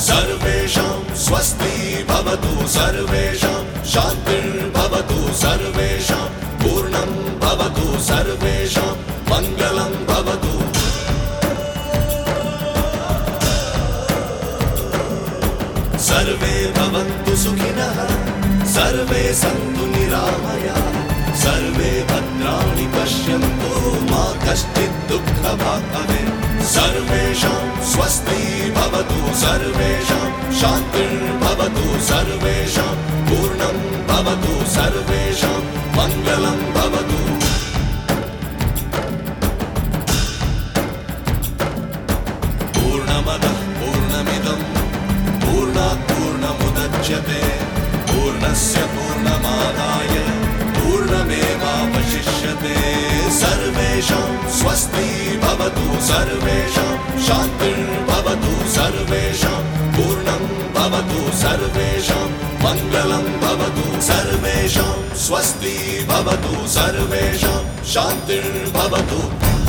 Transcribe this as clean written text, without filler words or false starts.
सर्वेषां स्वस्ति भवतु सर्वेषां शान्तिर्भवतु सर्वेषां पूर्णं भवतु सर्वेषां मङ्गलं भवतु। सर्वे भवन्तु सुखिनः सर्वे सन्तु निरामयाः सर्वे भद्राणि पश्यन्तु मा कश्चित् दुःखभाग् भवेत्। सर्वेषां स्वस्ति भवतु सर्वेषां शान्तिर्भवतु सर्वेषां पूर्णं भवतु सर्वेषां मङ्गलं भवतु। पूर्णमदः पूर्णमिदं पूर्णात् पूर्णमुदच्यते पूर्णस्य पूर्णमादाय पूर्णमेवावशिष्यते। सर्वेषां स्वस्ति भवतु सर्वेषां शान्तिर्भवतु सर्वेषां पूर्णं भवतु सर्वेषां मङ्गलं भवतु। सर्वेषां स्वस्ति भवतु सर्वेषां शान्तिर्भवतु।